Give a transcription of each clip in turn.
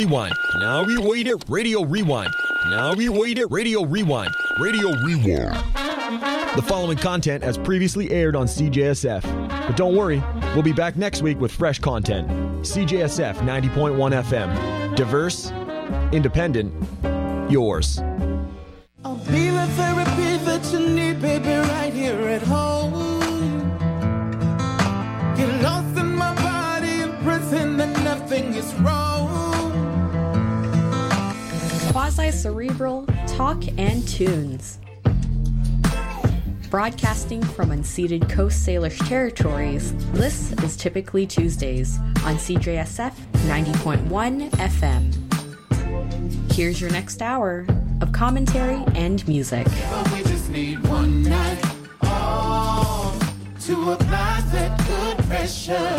Rewind. Now we wait it. Radio Rewind. Now we wait it. Radio Rewind. Radio Rewind. The following content as previously aired on CJSF. But don't worry, we'll be back next week with fresh content. CJSF 90.1 FM. Diverse, independent, yours. I'll be the therapy that you need, baby, right here at home. Get lost in my body and pretend that nothing is wrong. Quasi-cerebral talk and tunes. Broadcasting from unceded Coast Salish territories, this is Typically Tuesdays on CJSF 90.1 FM. Here's your next hour of commentary and music. But we just need one night off to apply that good pressure.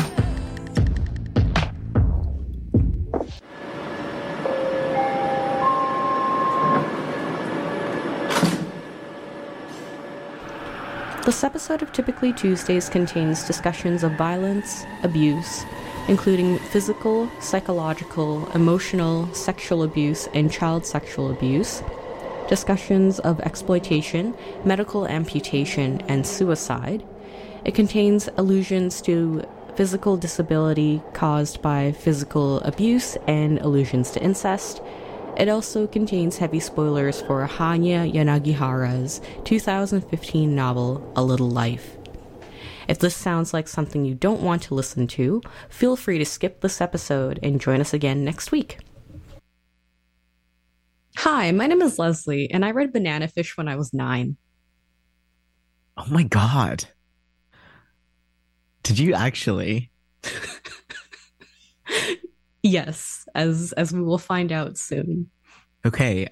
This episode of Typically Tuesdays contains discussions of violence, abuse, including physical, psychological, emotional, sexual abuse, and child sexual abuse, discussions of exploitation, medical amputation, and suicide. It contains allusions to physical disability caused by physical abuse and allusions to incest. It also contains heavy spoilers for Hanya Yanagihara's 2015 novel, A Little Life. If this sounds like something you don't want to listen to, feel free to skip this episode and join us again next week. Hi, my name is Leslie, and I read Banana Fish when I was 9. Oh my god. Did you actually? Yes, as we will find out soon. Okay,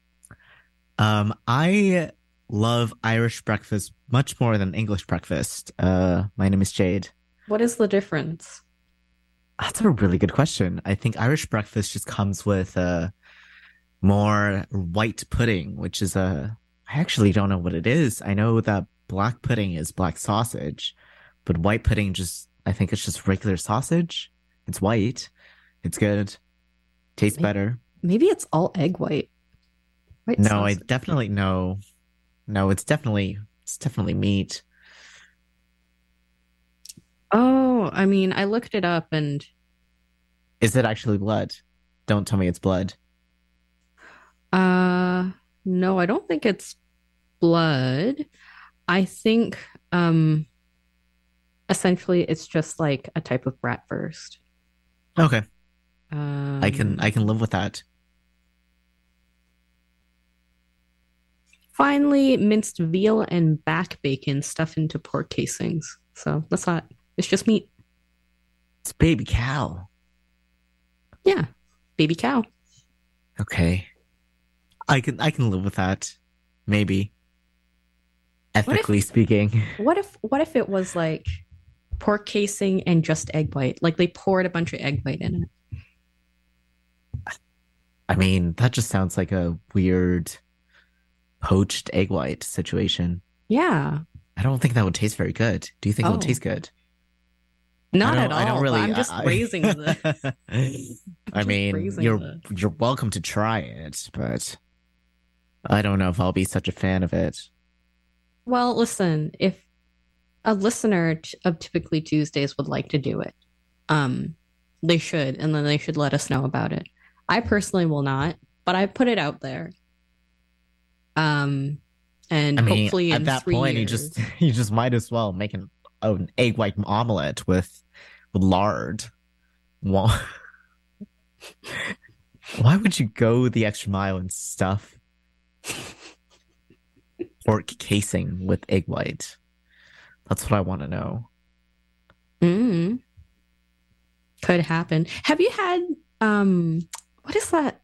I love Irish breakfast much more than English breakfast. My name is Jade. What is the difference? That's a really good question. I think Irish breakfast just comes with more white pudding, which is I actually don't know what it is. I know that black pudding is black sausage, but white pudding I think it's just regular sausage. It's white. It's good. Tastes better. Maybe it's all egg white. No, sausage. I definitely no. No, it's definitely meat. Oh, I mean, I looked it up and... Is it actually blood? Don't tell me it's blood. No, I don't think it's blood. I think, essentially it's just like a type of bratwurst. Okay. I can live with that. Finally, minced veal and back bacon stuffed into pork casings. So that's not, it's just meat. It's baby cow. Yeah, baby cow. Okay. I can live with that. Maybe. Ethically speaking. What if it was like pork casing and just egg white? Like they poured a bunch of egg white in it. I mean, that just sounds like a weird poached egg white situation. Yeah. I don't think that would taste very good. Do you think it would taste good? Not at all. I don't really. I'm just raising the. I mean, you're welcome to try it, but I don't know if I'll be such a fan of it. Well, listen, if a listener of Typically Tuesdays would like to do it, they should, and then they should let us know about it. I personally will not, but I put it out there. And hopefully at that point, you just might as well make an egg white omelet with lard. Why would you go the extra mile and stuff pork casing with egg white? That's what I want to know. Could happen. Have you had what is that?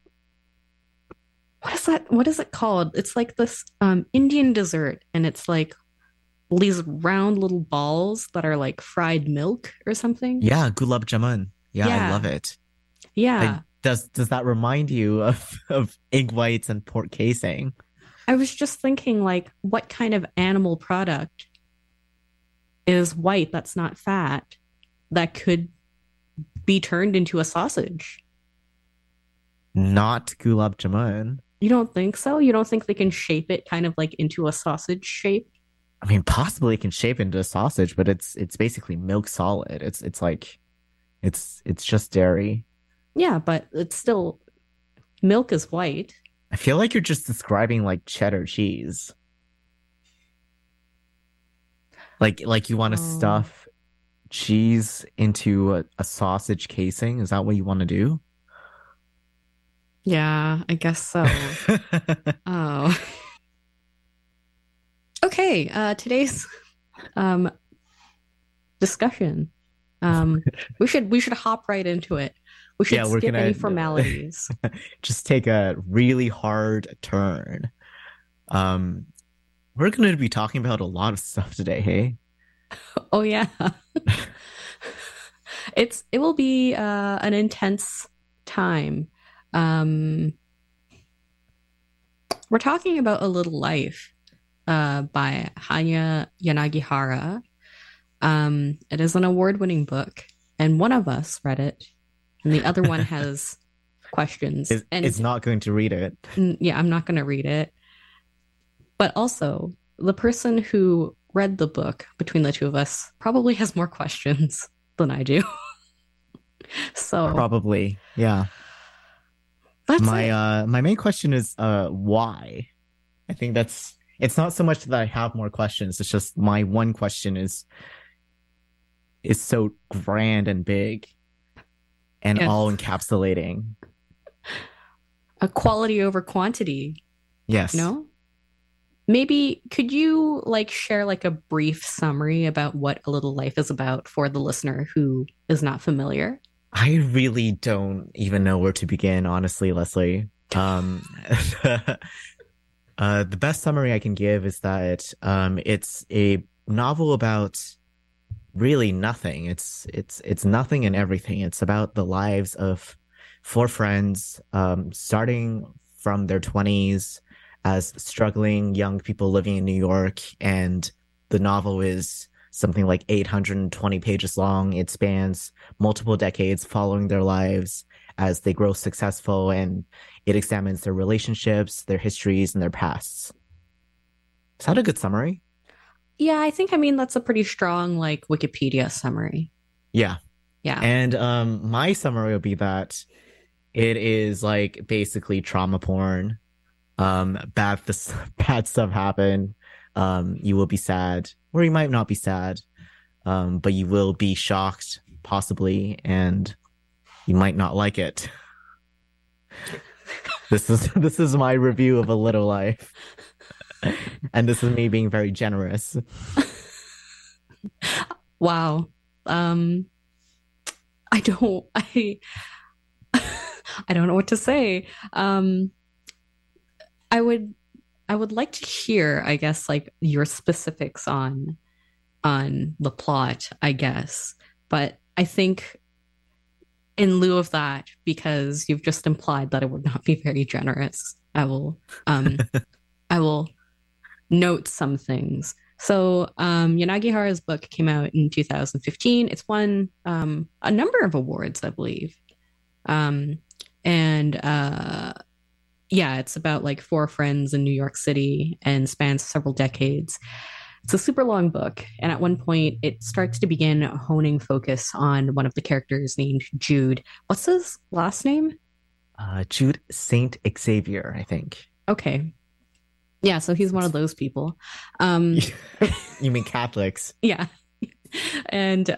What is it called? It's like this Indian dessert, and it's like these round little balls that are like fried milk or something. Yeah, gulab jamun. Yeah, I love it. Yeah. Does that remind you of egg whites and pork casing? I was just thinking, like, what kind of animal product is white that's not fat that could be turned into a sausage? Not gulab jamun. You don't think so? You don't think they can shape it kind of like into a sausage shape? I mean, possibly it can shape into a sausage, but it's basically milk solid. It's like it's just dairy. Yeah, but it's still milk is white. I feel like you're just describing like cheddar cheese. Like you want to Oh, stuff cheese into a sausage casing? Is that what you want to do? yeah, I guess so. Oh. Okay, today's um discussion. We should hop right into it. We Yeah, should we're skip any gonna formalities. just take a really hard turn. Um, we're gonna be talking about a lot of stuff today, hey? Oh yeah. It will be an intense time. Um we're talking about A Little Life by Hanya Yanagihara. It is an award-winning book, and one of us read it, and the other one has questions. Is And not going to read it. yeah, I'm not going to read it. But also, the person who read the book between the two of us probably has more questions than I do. So Probably, yeah. that's My it. my main question is why? I think that's it's not so much that I have more questions, it's just my one question is so grand and big and Yes. all encapsulating. A quality over quantity, Yes. no? Maybe could you like share like a brief summary about what A Little Life is about for the listener who is not familiar? I really don't even know where to begin, honestly, Leslie. The best summary I can give is that it's a novel about really nothing. It's nothing and everything. It's about the lives of four friends, starting from their 20s as struggling young people living in New York, and the novel is something like 820 pages long. It spans multiple decades following their lives as they grow successful, and it examines their relationships, their histories, and their pasts. Is that a good summary? Yeah, I mean that's a pretty strong like Wikipedia summary. Yeah. Yeah. And my summary would be that it is like basically trauma porn. Bad stuff happen. You will be sad, or you might not be sad. But you will be shocked, possibly, and you might not like it. This is my review of A Little Life, and this is me being very generous. Wow. Um I don't I I don't know what to say. I would I would like to hear, I guess, like your specifics on the plot, I guess. But I think in lieu of that, because you've just implied that it would not be very generous, um I will note some things. So Yanagihara's book came out in 2015. It's won a number of awards, I believe. Um, and yeah, it's about like four friends in New York City and spans several decades. It's a super long book, and at one point, it starts to begin honing focus on one of the characters named Jude. What's his last name? Jude Saint Xavier, I think. Okay, yeah, so he's one of those people. Um, You mean Catholics? yeah, and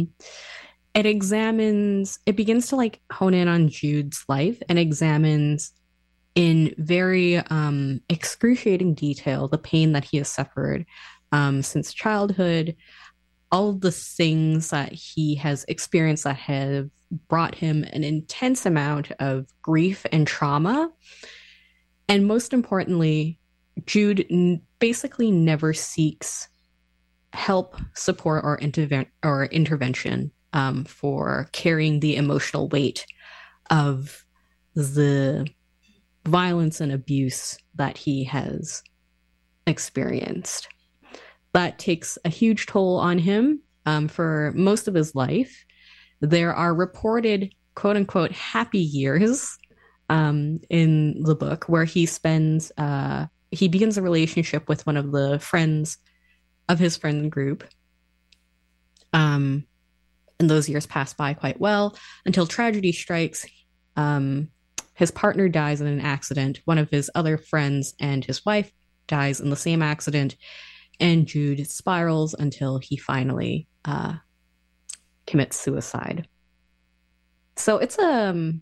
it begins to like hone in on Jude's life and examines in very excruciating detail the pain that he has suffered since childhood, all of the things that he has experienced that have brought him an intense amount of grief and trauma. And most importantly, Jude basically never seeks help, support, or intervention for carrying the emotional weight of the violence and abuse that he has experienced. That takes a huge toll on him for most of his life. There are reported quote unquote happy years in the book where he begins a relationship with one of the friends of his friend group. And those years pass by quite well until tragedy strikes. His partner dies in an accident. One of his other friends and his wife dies in the same accident. And Jude spirals until he finally commits suicide. So it's a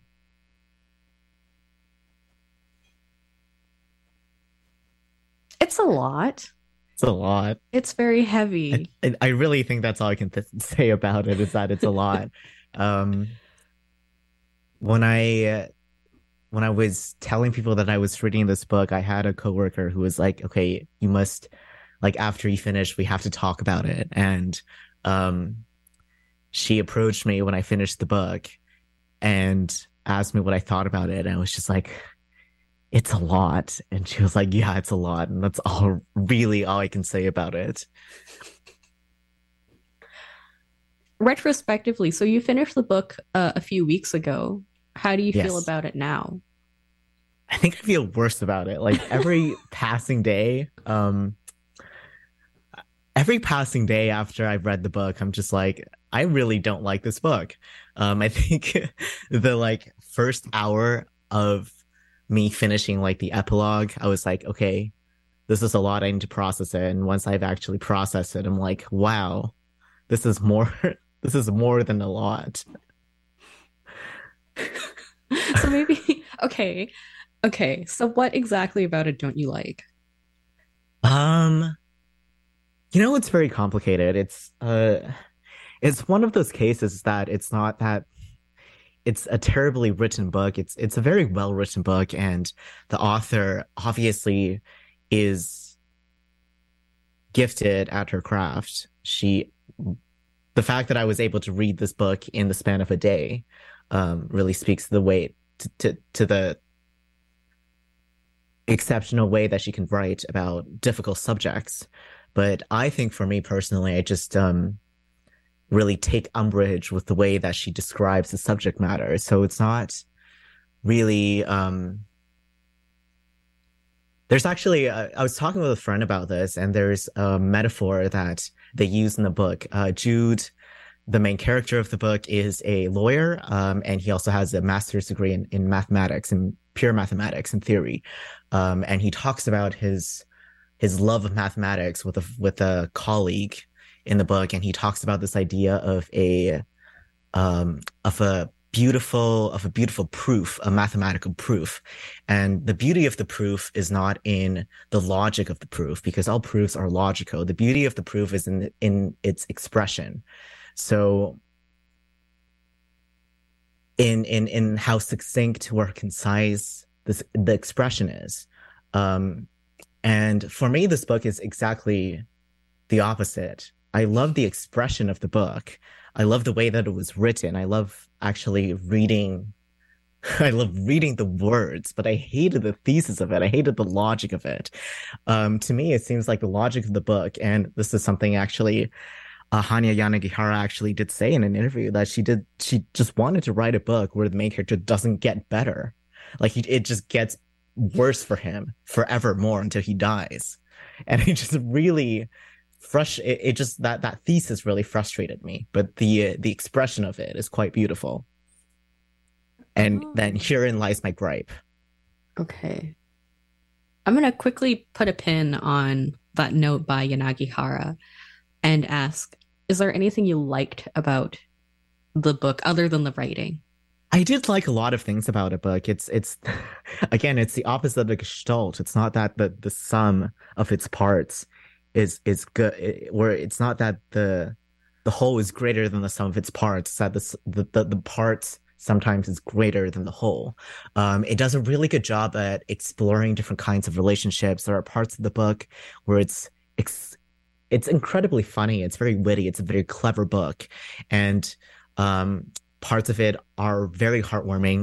lot. It's a lot. It's very heavy. I really think that's all I can say about it, is that it's a lot. When I was telling people that I was reading this book, I had a coworker who was like, okay, you must, like, after you finish, we have to talk about it. And she approached me when I finished the book and asked me what I thought about it. And I was just like, it's a lot. And she was like, yeah, it's a lot. And that's all I can say about it. Retrospectively, so you finished the book a few weeks ago. How do you feel Yes. about it now? I think I feel worse about it. Like every passing day after I've read the book, I'm just like, I really don't like this book. I think the first hour of me finishing the epilogue, I was like, okay, this is a lot. I need to process it. And once I've actually processed it, I'm like, wow, this is more than a lot. So maybe okay. So what exactly about it don't you like? It's very complicated. It's one of those cases that it's not that it's a terribly written book. It's a very well written book, and the author obviously is gifted at her craft. The fact that I was able to read this book in the span of a day really speaks to the way to the exceptional way that she can write about difficult subjects. But I think for me personally, I just really take umbrage with the way that she describes the subject matter. So it's not really there's actually I was talking with a friend about this, and there's a metaphor that they use in the book. Jude, the main character of the book, is a lawyer, and he also has a master's degree in mathematics, in pure mathematics and theory. And he talks about his love of mathematics with a colleague in the book, and he talks about this idea of a beautiful proof, a mathematical proof. And the beauty of the proof is not in the logic of the proof, because all proofs are logical. The beauty of the proof is in its expression. So in how succinct or concise the expression is. And for me, this book is exactly the opposite. I love the expression of the book. I love the way that it was written. I love reading the words, but I hated the thesis of it. I hated the logic of it. To me, it seems like the logic of the book, and this is something actually Hanya Yanagihara actually did say in an interview, that she just wanted to write a book where the main character doesn't get better. It just gets worse for him forevermore until he dies. And it just really that thesis really frustrated me. But the expression of it is quite beautiful. And then herein lies my gripe. Okay. I'm going to quickly put a pin on that note by Yanagihara and ask, is there anything you liked about the book other than the writing? I did like a lot of things about it, but it's again, it's the opposite of the Gestalt. It's not that the sum of its parts is good, or it's not that the whole is greater than the sum of its parts. It's that the parts sometimes is greater than the whole. It does a really good job at exploring different kinds of relationships. There are parts of the book where it's incredibly funny. It's very witty. It's a very clever book, and parts of it are very heartwarming.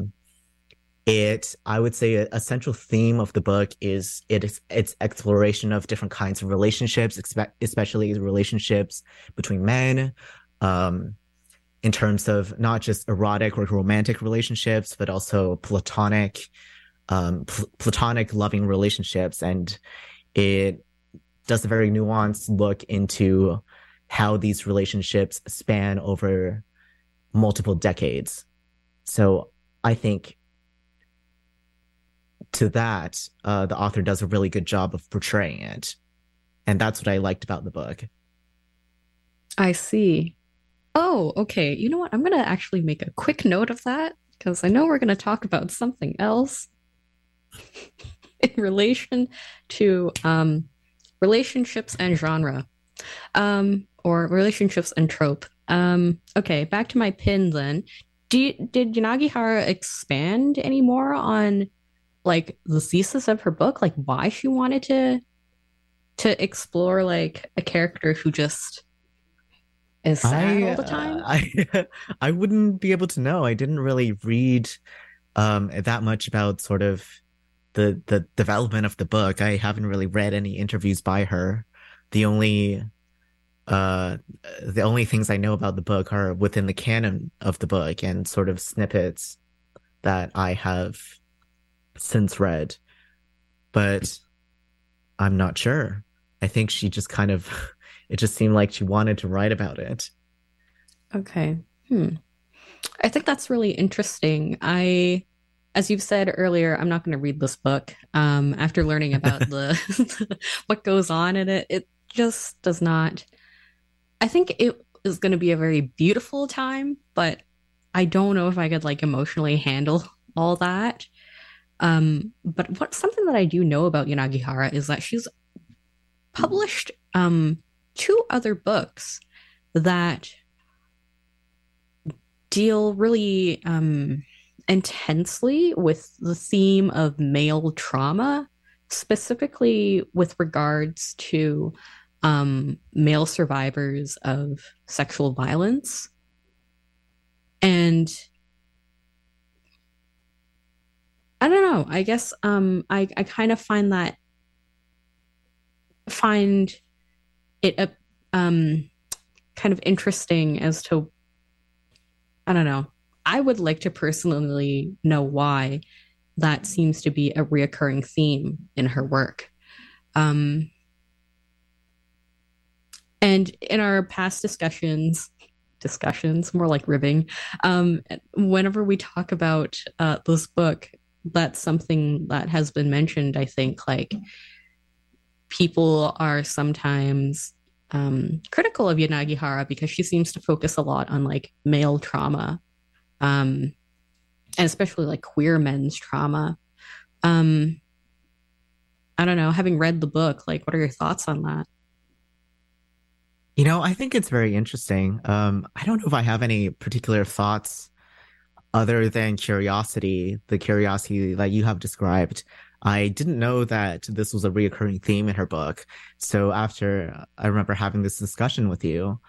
I would say a central theme of the book is its exploration of different kinds of relationships, especially relationships between men. in terms of not just erotic or romantic relationships, but also platonic loving relationships. And it does a very nuanced look into how these relationships span over multiple decades. So I think to that, the author does a really good job of portraying it. And that's what I liked about the book. I see. Oh, okay. You know what? I'm going to actually make a quick note of that because I know we're going to talk about something else in relation to relationships and genre, or relationships and trope. Okay, back to my pin then. Did Yanagihara expand any more on like the thesis of her book, like why she wanted to explore like a character who just is sad all the time? I wouldn't be able to know. I didn't really read that much about sort of the development of the book. I haven't really read any interviews by her. The only things I know about the book are within the canon of the book and sort of snippets that I have since read. But I'm not sure. I think she just kind of it just seemed like she wanted to write about it. Okay. I think that's really interesting. As you've said earlier, I'm not going to read this book. After learning about what goes on in it, it just does not. I think it is going to be a very beautiful time, but I don't know if I could like emotionally handle all that. But something that I do know about Yanagihara is that she's published two other books that deal really intensely with the theme of male trauma, specifically with regards to male survivors of sexual violence. And I don't know, I guess I kind of find it kind of interesting as to, I don't know. I would like to personally know why that seems to be a reoccurring theme in her work. And in our past discussions, more like ribbing, whenever we talk about this book, that's something that has been mentioned, I think, like people are sometimes critical of Yanagihara because she seems to focus a lot on like male trauma, and especially like queer men's trauma. I don't know, having read the book, like what are your thoughts on that? You know, I think it's very interesting. I don't know if I have any particular thoughts other than curiosity, the curiosity that you have described. I didn't know that this was a reoccurring theme in her book. So after I remember having this discussion with you,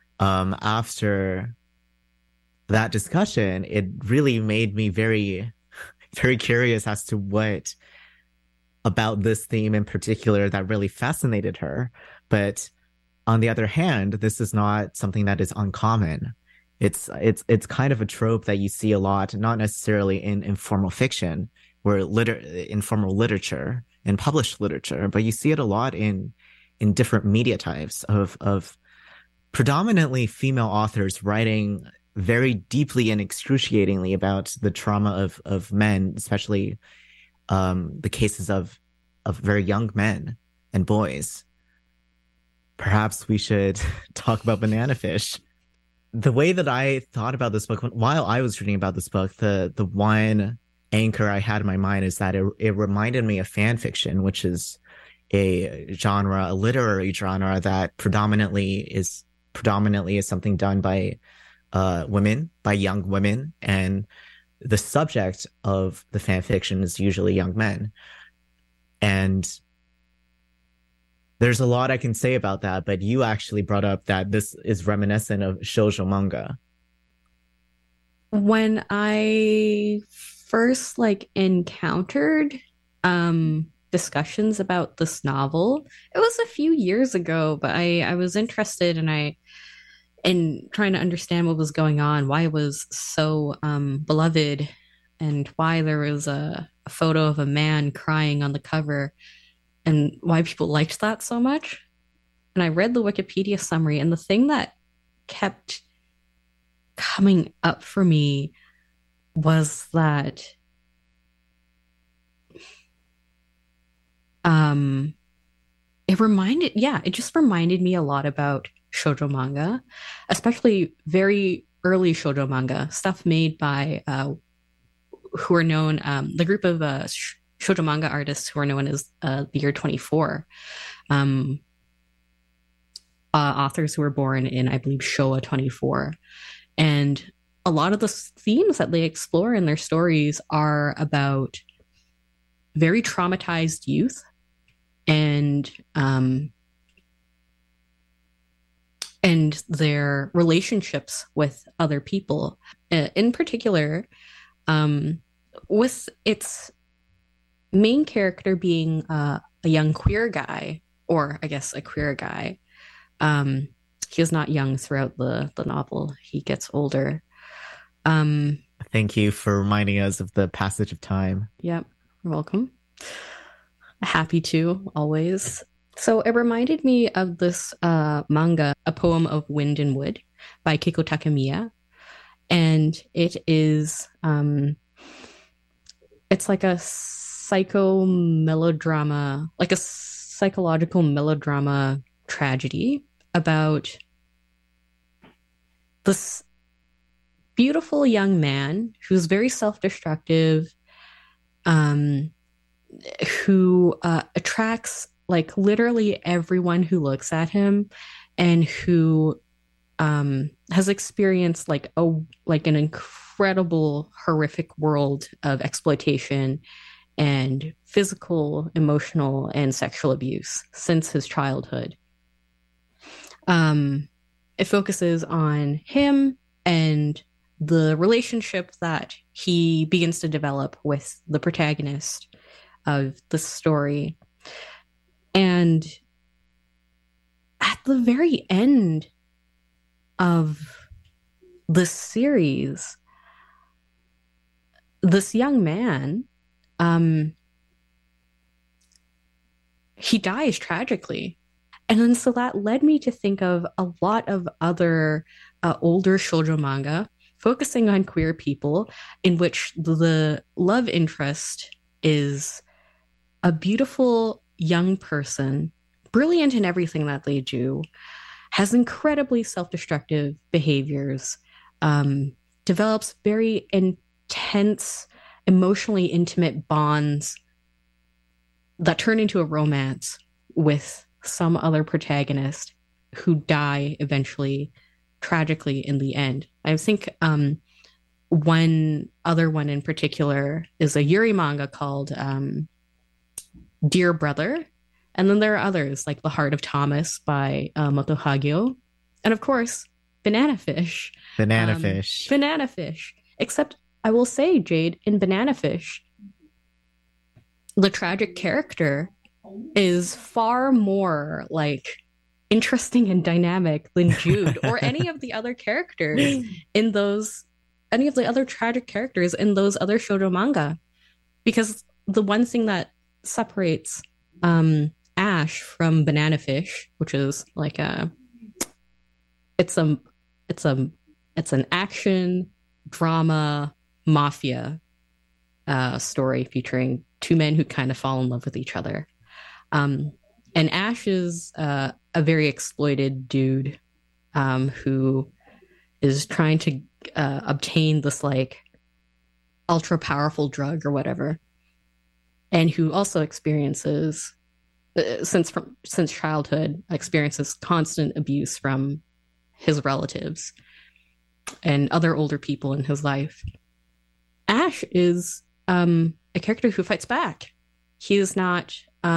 after that discussion, it really made me very, very curious as to what about this theme in particular that really fascinated her. But on the other hand, this is not something that is uncommon. It's kind of a trope that you see a lot, not necessarily in informal fiction, where informal literature and published literature, but you see it a lot in different media types of predominantly female authors writing very deeply and excruciatingly about the trauma of men, especially the cases of very young men and boys. Perhaps we should talk about Banana Fish. The way that I thought about this book while I was reading about this book, the one anchor I had in my mind is that it reminded me of fan fiction, which is a literary genre that predominantly is something done by young women, and the subject of the fan fiction is usually young men. And there's a lot I can say about that, but you actually brought up that this is reminiscent of shoujo manga. When I first like encountered discussions about this novel, it was a few years ago, but I was interested and I and trying to understand what was going on, why it was so beloved, and why there was a photo of a man crying on the cover, and why people liked that so much. And I read the Wikipedia summary, and the thing that kept coming up for me was that it just reminded me a lot about shoujo manga, especially very early shoujo manga, stuff made by who are known, the group of shoujo manga artists who are known as the Year 24, authors who were born in, I believe, Showa 24. And a lot of the themes that they explore in their stories are about very traumatized youth and their relationships with other people. In particular, with its main character being a young queer guy, or I guess a queer guy. He is not young throughout the novel. He gets older. Thank you for reminding us of the passage of time. Yep, you're welcome. Happy to, always. So it reminded me of this manga, A Poem of Wind and Wood by Keiko Takemiya. And it is, it's like a psycho-melodrama, like a psychological melodrama tragedy about this beautiful young man who's very self-destructive, who attracts like literally everyone who looks at him, and who has experienced like an incredible, horrific world of exploitation and physical, emotional, and sexual abuse since his childhood. It focuses on him and the relationship that he begins to develop with the protagonist of the story. And at the very end of the series, this young man, he dies tragically. And then so that led me to think of a lot of other older shoujo manga focusing on queer people, in which the love interest is a beautiful young person, brilliant in everything that they do, has incredibly self-destructive behaviors, develops very intense, emotionally intimate bonds that turn into a romance with some other protagonist who die eventually tragically in the end. I think one other one in particular is a Yuri manga called Dear Brother. And then there are others like The Heart of Thomas by Moto Hagio. And of course, Banana Fish. Banana Fish. Banana Fish. Except I will say, Jade, in Banana Fish, the tragic character is far more like interesting and dynamic than Jude or any of the other characters in those, any of the other tragic characters in those other shoujo manga. Because the one thing that separates Ash from Banana Fish, which is like it's an action drama mafia story featuring two men who kind of fall in love with each other. And Ash is a very exploited dude who is trying to obtain this like ultra powerful drug or whatever, and who also experiences since childhood experiences constant abuse from his relatives and other older people in his life. Ash is a character who fights back. He is not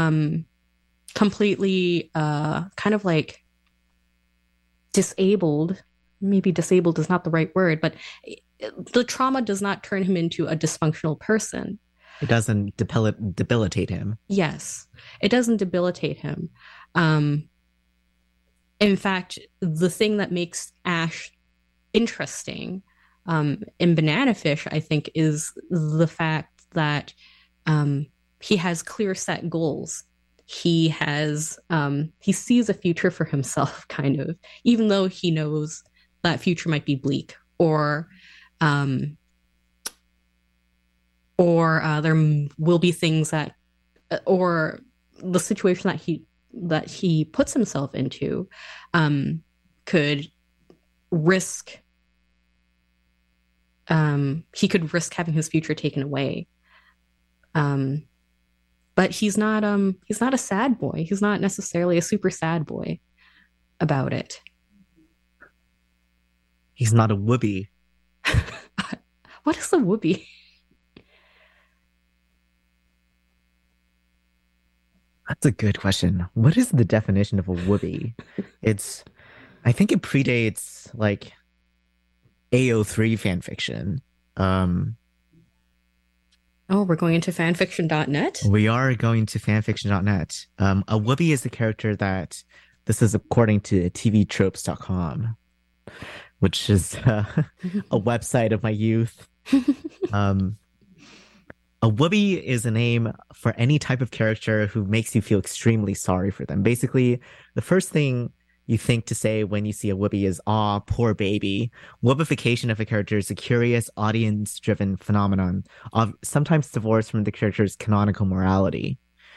completely kind of like disabled. Maybe disabled is not the right word, but the trauma does not turn him into a dysfunctional person. It doesn't debilitate him. Yes, it doesn't debilitate him. In fact, the thing that makes Ash interesting in Banana Fish, I think, is the fact that he has clear set goals. He sees a future for himself, kind of, even though he knows that future might be bleak, or there will be things that, or the situation that he puts himself into could risk he could risk having his future taken away. But he's not a sad boy. He's not necessarily a super sad boy about it. He's not a whoopee. What is a whoopee? That's a good question. What is the definition of a whoopee? I think it predates like AO3 fan fiction. Oh, we're going into fanfiction.net? We are going to fanfiction.net. A whoopee is a character that, this is according to tvtropes.com, which is a website of my youth. A whoopee is a name for any type of character who makes you feel extremely sorry for them. Basically, the first thing you think to say when you see a whoopee is, "Aw, poor baby." Whoopification of a character is a curious, audience-driven phenomenon, sometimes divorced from the character's canonical morality.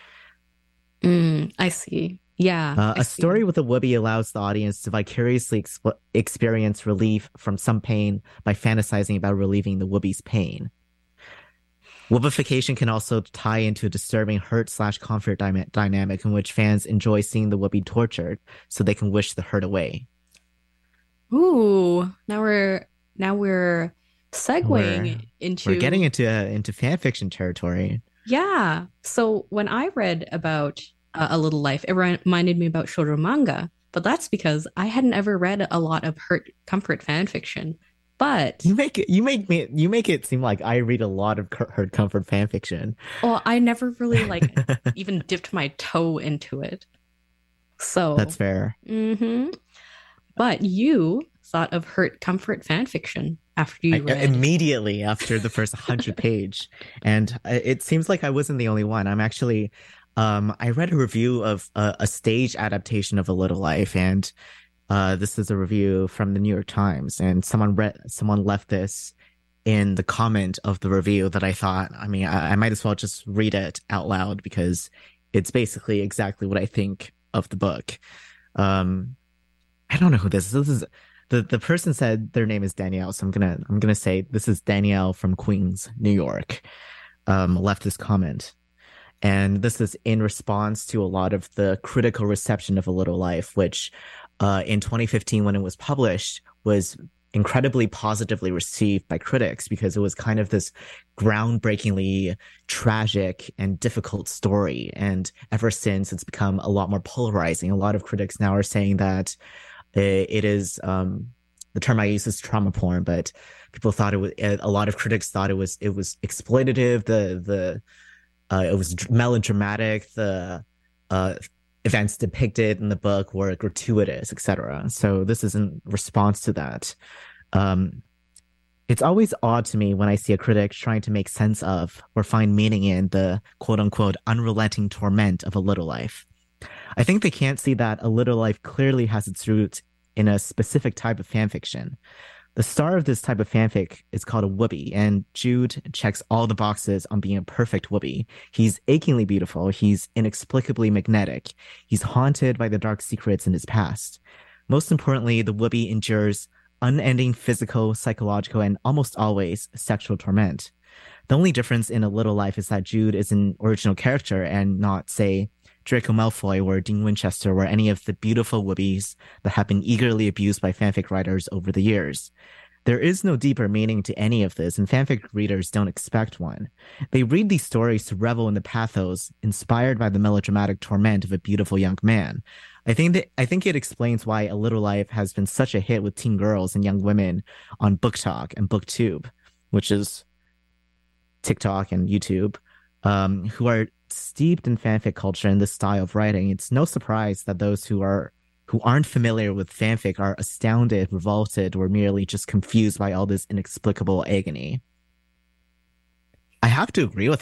I see. Yeah. A story with a whoopee allows the audience to vicariously experience relief from some pain by fantasizing about relieving the whoopee's pain. Whoopification can also tie into a disturbing hurt/comfort dynamic in which fans enjoy seeing the whoopee tortured so they can wish the hurt away. Ooh, now we're segueing into... We're getting into fan fiction territory. Yeah. So when I read about A Little Life, it reminded me about shoujo manga, but that's because I hadn't ever read a lot of hurt comfort fan fiction. But you make it seem like I read a lot of hurt comfort fan fiction. Well, I never really even dipped my toe into it. So that's fair. But you thought of hurt comfort fan fiction after you read immediately after the first 100 page, and it seems like I wasn't the only one. I'm actually, I read a review of a stage adaptation of A Little Life, and this is a review from the New York Times, and someone left this in the comment of the review that I thought, I might as well just read it out loud because it's basically exactly what I think of the book. I don't know who this is. This is the person said their name is Danielle, so I'm gonna say this is Danielle from Queens, New York. Left this comment. And this is in response to a lot of the critical reception of A Little Life, which in 2015, when it was published, was incredibly positively received by critics because it was kind of this groundbreakingly tragic and difficult story. And ever since, it's become a lot more polarizing. A lot of critics now are saying that it is, the term I use is trauma porn, but people thought it was, a lot of critics thought it was exploitative. It was melodramatic. The events depicted in the book were gratuitous, etc. So this is in response to that. It's always odd to me when I see a critic trying to make sense of or find meaning in the quote-unquote unrelenting torment of A Little Life. I think they can't see that A Little Life clearly has its roots in a specific type of fanfiction. The star of this type of fanfic is called a whoopee, and Jude checks all the boxes on being a perfect whoopee. He's achingly beautiful. He's inexplicably magnetic. He's haunted by the dark secrets in his past. Most importantly, the whoopee endures unending physical, psychological, and almost always sexual torment. The only difference in A Little Life is that Jude is an original character and not, say, Draco Malfoy or Dean Winchester or any of the beautiful whoopies that have been eagerly abused by fanfic writers over the years. There is no deeper meaning to any of this, and fanfic readers don't expect one. They read these stories to revel in the pathos inspired by the melodramatic torment of a beautiful young man. I think it explains why A Little Life has been such a hit with teen girls and young women on BookTok and BookTube, which is TikTok and YouTube, who are steeped in fanfic culture and this style of writing. It's no surprise that those who who aren't familiar with fanfic are astounded, revolted, or merely just confused by all this inexplicable agony. I have to agree with